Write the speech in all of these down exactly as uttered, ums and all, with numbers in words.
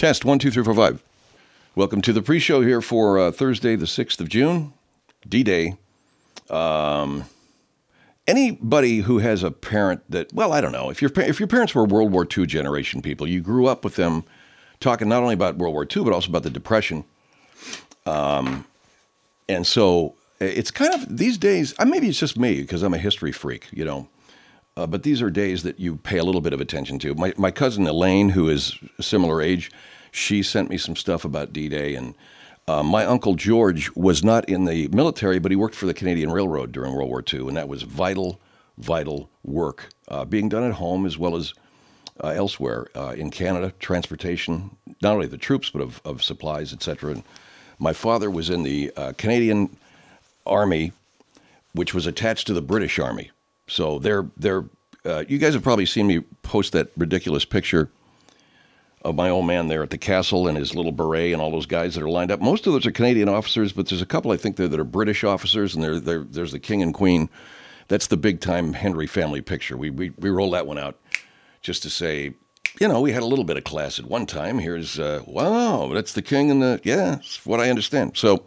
Test one, two, three, four, five. Welcome to the pre-show here for uh, Thursday, the sixth of June, D-Day. Um, anybody who has a parent that, well, I don't know, if your if your parents were World War Two generation people, you grew up with them talking not only about World War Two, but also about the Depression. Um, and so it's kind of these days, uh, maybe it's just me because I'm a history freak, you know. Uh, but these are days that you pay a little bit of attention to. My my cousin Elaine, who is a similar age, she sent me some stuff about D-Day. And uh, my uncle George was not in the military, but he worked for the Canadian Railroad during World War Two. And that was vital, vital work uh, being done at home as well as uh, elsewhere uh, in Canada, transportation, not only of the troops, but of, of supplies, et cetera. And my father was in the uh, Canadian Army, which was attached to the British Army. So they're, they're, uh, you guys have probably seen me post that ridiculous picture of my old man there at the castle and his little beret and all those guys that are lined up. Most of those are Canadian officers, but there's a couple I think there that are British officers, and they're, they're, there's the king and queen. That's the big time Henry family picture. We, we, we roll that one out just to say, you know, we had a little bit of class at one time. Here's, uh, wow, that's the king and the, yeah, that's what I understand. So,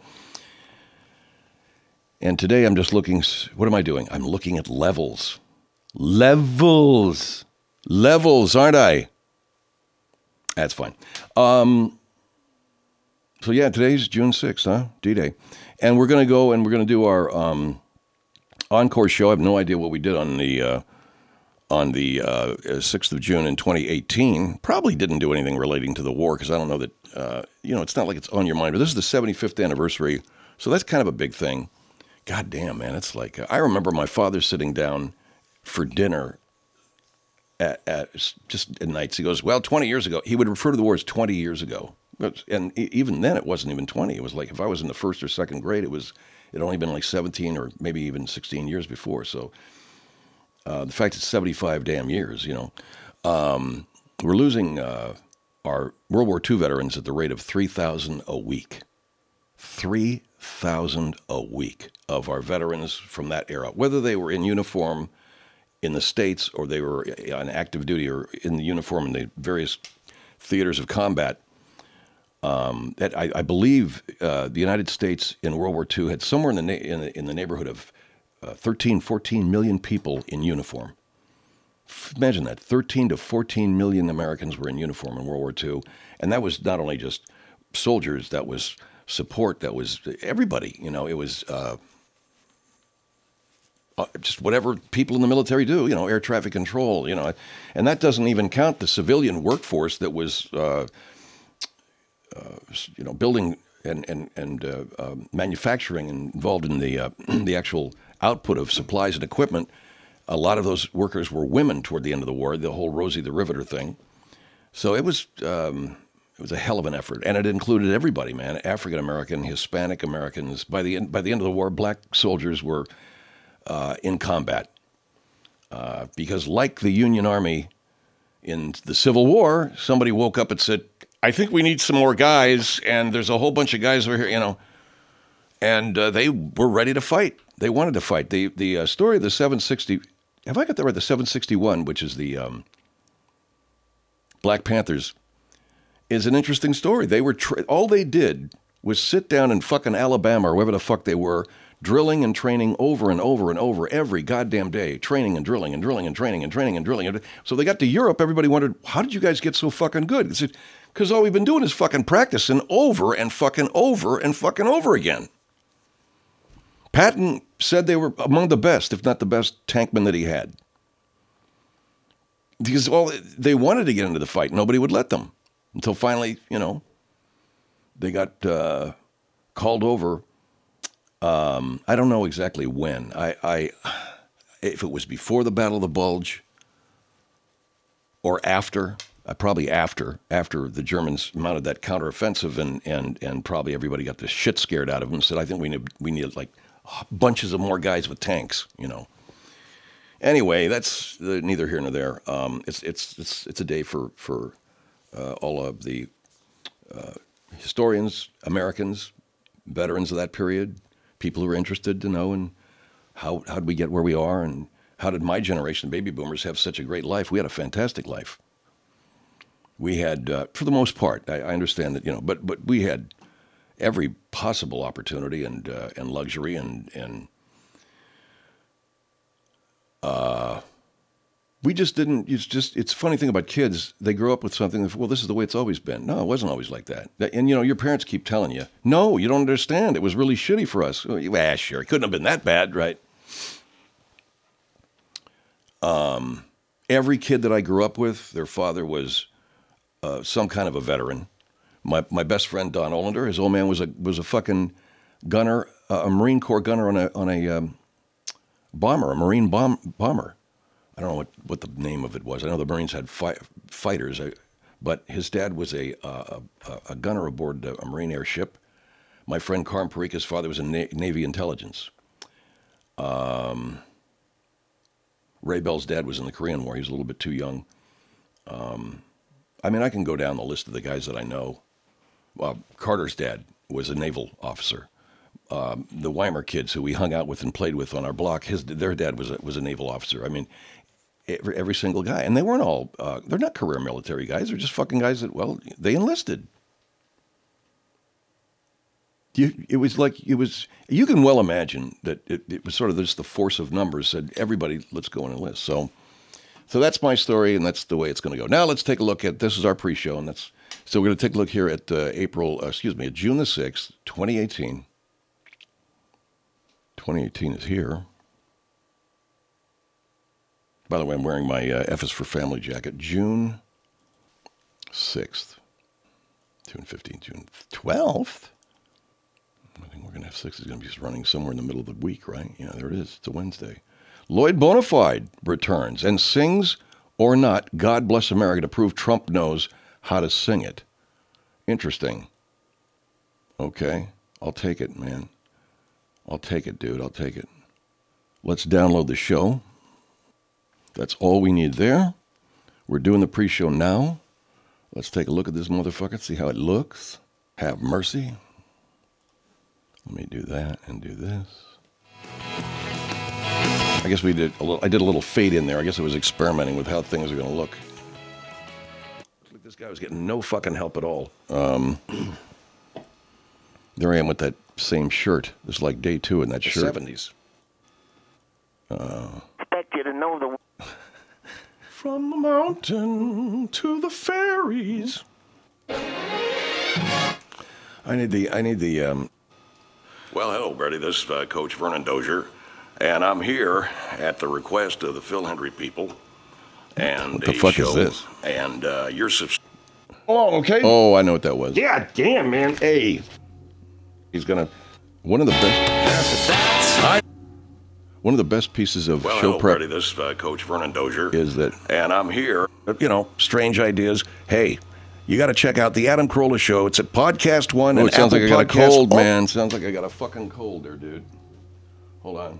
and today I'm just looking, what am I doing? I'm looking at levels. Levels. Levels, aren't I? That's fine. Um, so yeah, today's June sixth, huh? D-Day. And we're going to go and we're going to do our um, encore show. I have no idea what we did on the uh, on the uh, sixth of June in twenty eighteen. Probably didn't do anything relating to the war because I don't know that, uh, you know, it's not like it's on your mind. But this is the seventy-fifth anniversary, so that's kind of a big thing. God damn, man, it's like, uh, I remember my father sitting down for dinner at, at just at nights. He goes, well, twenty years ago, he would refer to the war as twenty years ago. And even then it wasn't even twenty. It was like, if I was in the first or second grade, it was, it only been like seventeen or maybe even sixteen years before. So uh, the fact it's seventy-five damn years, you know, um, we're losing uh, our World War Two veterans at the rate of three thousand a week. three thousand a week of our veterans from that era, whether they were in uniform in the States or they were on active duty or in the uniform in the various theaters of combat. Um, that I, I believe uh, the United States in World War Two had somewhere in the, na- in the, in the neighborhood of uh, thirteen, fourteen million people in uniform. Imagine that, thirteen to fourteen million Americans were in uniform in World War Two. And that was not only just soldiers, that was support, that was everybody, you know, it was uh, uh, just whatever people in the military do, you know, air traffic control, you know, and that doesn't even count the civilian workforce that was, uh, uh, you know, building and, and, and uh, uh, manufacturing and involved in the, uh, the actual output of supplies and equipment. A lot of those workers were women toward the end of the war, the whole Rosie the Riveter thing. So it was... Um, It was a hell of an effort, and it included everybody, man. African American, Hispanic Americans. By the end, by the end of the war, black soldiers were uh, in combat uh, because, like the Union Army in the Civil War, somebody woke up and said, "I think we need some more guys," and there's a whole bunch of guys over here, you know, and uh, they were ready to fight. They wanted to fight. The the uh, story of the seven sixty. Have I got that right? The seven sixty-one, which is the um, Black Panthers, is an interesting story. They were tra- all they did was sit down in fucking Alabama or wherever the fuck they were, drilling and training over and over and over every goddamn day, training and drilling and drilling and training and training and drilling. So they got to Europe. Everybody wondered, how did you guys get so fucking good? They said, because all we've been doing is fucking practicing over and fucking over and fucking over again. Patton said they were among the best, if not the best tankmen that he had. Because all they wanted to get into the fight, nobody would let them. Until finally, you know, they got uh, called over. Um, I don't know exactly when. I, I, if it was before the Battle of the Bulge or after, uh, probably after, after the Germans mounted that counteroffensive and and and probably everybody got the shit scared out of them. Said, I think we need we need like bunches of more guys with tanks, you know. Anyway, that's uh, neither here nor there. Um, it's it's it's it's a day for for. Uh, all of the uh, historians, Americans, veterans of that period, people who are interested to know and how how did we get where we are and how did my generation, baby boomers, have such a great life? We had a fantastic life. We had, uh, for the most part, I, I understand that, you know, but but we had every possible opportunity and uh, and luxury and and uh, we just didn't. It's just it's a funny thing about kids. They grow up with something. That, well, this is the way it's always been. No, it wasn't always like that. And you know, your parents keep telling you, no, you don't understand. It was really shitty for us. Well, ah, sure, it couldn't have been that bad, right? Um, every kid that I grew up with, their father was uh, some kind of a veteran. My my best friend Don Olander, his old man was a was a fucking gunner, uh, a Marine Corps gunner on a on a um, bomber, a Marine bomb bomber. I don't know what, what the name of it was. I know the Marines had fi- fighters, uh, but his dad was a, uh, a a gunner aboard a Marine airship. My friend Carm Parika's father was in Na- Navy intelligence. Um, Ray Bell's dad was in the Korean War. He was a little bit too young. Um, I mean, I can go down the list of the guys that I know. Well, Carter's dad was a naval officer. Um, the Weimer kids who we hung out with and played with on our block, his their dad was a, was a naval officer. I mean, every, every single guy. And they weren't all, uh, they're not career military guys. They're just fucking guys that, well, they enlisted. You, it was like, it was, you can well imagine that it, it was sort of just the force of numbers said, everybody, let's go and enlist. So, so that's my story, and that's the way it's going to go. Now let's take a look at, this is our pre-show, and that's, so we're going to take a look here at uh, April, uh, excuse me, at June the sixth, twenty eighteen. twenty eighteen is here. By the way, I'm wearing my uh, F is for Family jacket. June sixth. June fifteenth, June twelfth. I think we're going to have six is going to be just running somewhere in the middle of the week, right? Yeah, there it is. It's a Wednesday. Lloyd Bonafide returns and sings or not, God Bless America, to prove Trump knows how to sing it. Interesting. Okay. I'll take it, man. I'll take it, dude. I'll take it. Let's download the show. That's all we need there. We're doing the pre-show now. Let's take a look at this motherfucker, see how it looks. Have mercy. Let me do that and do this. I guess we did a little, I did a little fade in there. I guess I was experimenting with how things are going to look. Looks like this guy was getting no fucking help at all. Um, there I am with that same shirt. This is like day two in that the shirt. seventies. Uh, expect you to know the from the mountain to the fairies. I need the, I need the, um, well, hello, Bertie. This is uh, Coach Vernon Dozier, and I'm here at the request of the Phil Hendry people. And what the fuck show, is this? And uh, you're subs- Oh, okay. Oh, I know what that was. Yeah, damn, man. Hey. He's gonna, one of the best, I, one of the best pieces of well, show hello, prep. Bertie. This is uh, Coach Vernon Dozier. Is that, and I'm here, you know, strange ideas. Hey. You got to check out the Adam Carolla Show. It's at Podcast One. Oh, and it sounds Apple like I got Podcast. a cold, man. Sounds like I got a fucking cold there, dude. Hold on.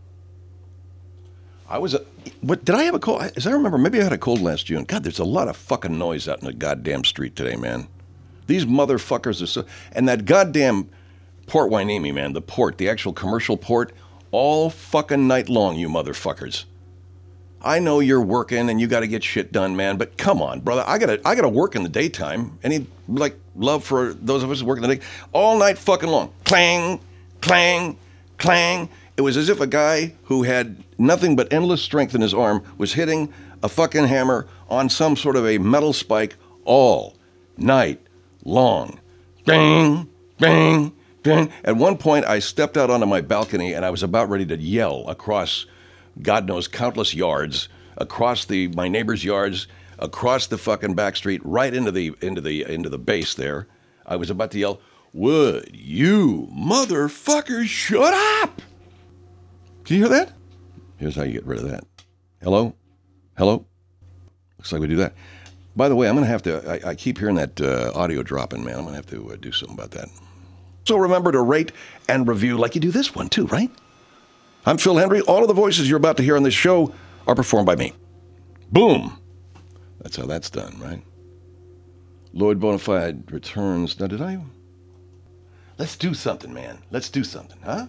I was a, what? Did I have a cold? As I remember, maybe I had a cold last June. God, there's a lot of fucking noise out in the goddamn street today, man. These motherfuckers are so, and that goddamn Port Hueneme, man, the port, the actual commercial port, all fucking night long, you motherfuckers. I know you're working and you got to get shit done, man, but come on, brother. I got to I got to work in the daytime. Any, like, love for those of us who work in the day? All night fucking long. Clang, clang, clang. It was as if a guy who had nothing but endless strength in his arm was hitting a fucking hammer on some sort of a metal spike all night long. Bang, bang, bang. At one point, I stepped out onto my balcony and I was about ready to yell across God knows, countless yards, across the my neighbor's yards, across the fucking back street, right into the into the into the base there. I was about to yell, "Would you motherfuckers shut up?" Can you hear that? Here's how you get rid of that. Hello? Hello? Looks like we do that. By the way, I'm going to have to, I, I keep hearing that uh, audio dropping, man. I'm going to have to uh, do something about that. So remember to rate and review like you do this one too, right? I'm Phil Hendry. All of the voices you're about to hear on this show are performed by me. Boom. That's how that's done, right? Lloyd Bonafide returns. Now, did I? Let's do something, man. Let's do something, huh?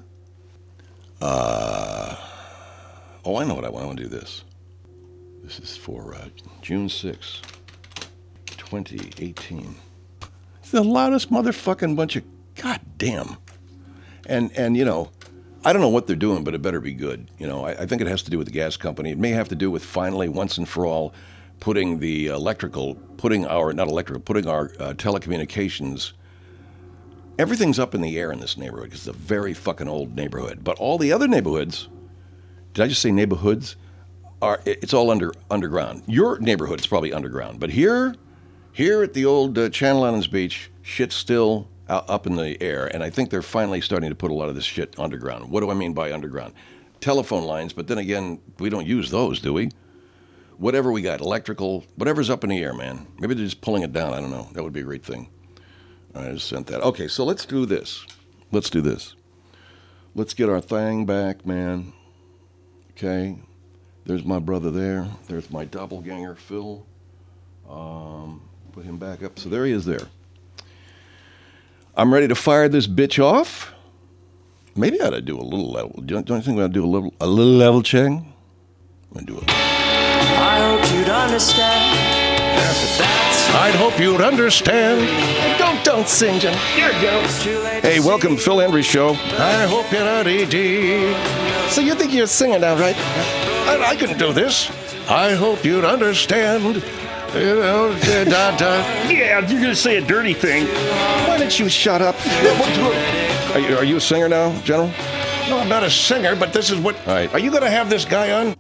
Uh, oh, I know what I want. I want to do this. This is for uh, June sixth, twenty eighteen. It's the loudest motherfucking bunch of goddamn. And, and you know, I don't know what they're doing, but it better be good. You know, I, I think it has to do with the gas company. It may have to do with finally, once and for all, putting the electrical, putting our, not electrical, putting our uh, telecommunications, everything's up in the air in this neighborhood because it's a very fucking old neighborhood. But all the other neighborhoods, did I just say neighborhoods? Are, it's all under underground. Your neighborhood is probably underground. But here, here at the old uh, Channel Islands Beach, shit's still out, up in the air. And I think they're finally starting to put a lot of this shit underground. What do I mean by underground? Telephone lines, but then again, we don't use those, do we? Whatever we got, electrical, whatever's up in the air, man. Maybe they're just pulling it down. I don't know. That would be a great thing. I just sent that. Okay, so let's do this. Let's do this. Let's get our thing back, man. Okay. There's my brother there. There's my doppelganger, Phil. Um, put him back up. So there he is there. I'm ready to fire this bitch off. Maybe I ought to do a little level. Don't, don't you think we ought to do a little, a little level check? I'm going to do it. I hope you'd understand. That's I'd hope you'd understand. Don't, don't sing, Jim. Here we go. Hey, welcome to Phil Hendry Show. I hope you're not E D. So you think you're singing now, right? I, I couldn't do this. I hope you'd understand. You know, da, da. Yeah, you're gonna say a dirty thing. Why don't you shut up? Are you, are you a singer now, General? No, I'm not a singer, but this is what... All right. Are you going to have this guy on?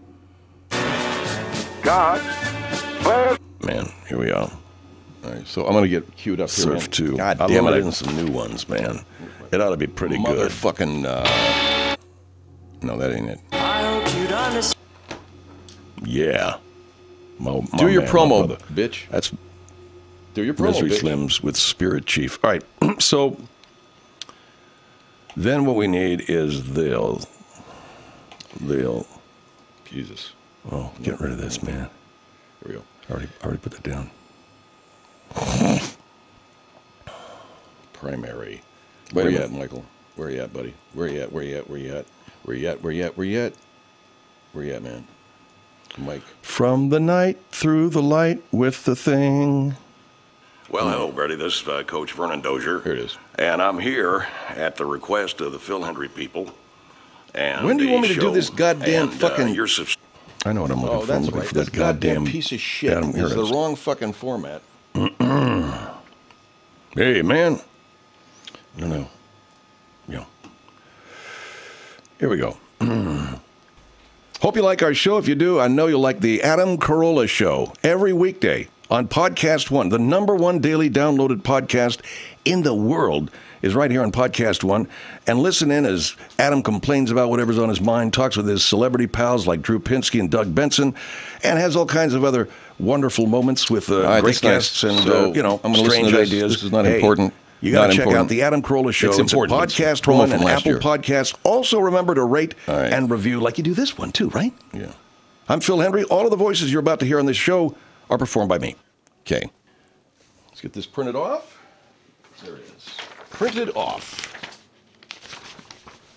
God. Well, Man, here we are. All right, so I'm going to get queued up here. Surf man. two. God I damn love it. it in some new ones, man. It ought to be pretty good. Motherfucking, uh... No, that ain't it. I hope you'd understand. Yeah. My, my Do your man, promo, my brother. bitch. That's Do your promo, Misery bitch. Slims with Spirit Chief. All right, so then what we need is they'll, they'll, Jesus. oh, get rid of this, man. Here we go. I already, already put that down. Primary. Wait Where a you minute. at, Michael? Where you at, buddy? Where you at? Where you at? Where you at? Where you at? Where you at? Where you at? Where you at, man? Mike. From the night through the light with the thing. Well, hello, everybody. This is uh, Coach Vernon Dozier. Here it is. And I'm here at the request of the Phil Hendry people. And When do you the want me to do show, this goddamn and, uh, fucking- your subs- I know what I'm looking Oh, for. I'm that's looking right. for This that goddamn piece of shit Adam, here is it the is. wrong fucking format. Hey, man. No, no. Yeah. Here we go. Hope you like our show. If you do, I know you'll like the Adam Carolla Show every weekday on Podcast One. The number one daily downloaded podcast in the world is right here on Podcast One. And listen in as Adam complains about whatever's on his mind, talks with his celebrity pals like Drew Pinsky and Doug Benson, and has all kinds of other wonderful moments with uh, right, Great that's nice. guests and, So, uh, you know, I'm gonna listen strange to this. ideas. This is not Hey, important. You got Not to check important. out the Adam Carolla Show. It's important. It's It's Podcast promo One from and last Apple year. Podcasts. Also, remember to rate All right. and review like you do this one, too, right? Yeah. I'm Phil Hendry. All of the voices you're about to hear on this show are performed by me. Okay. Let's get this printed off. There it is. Printed off.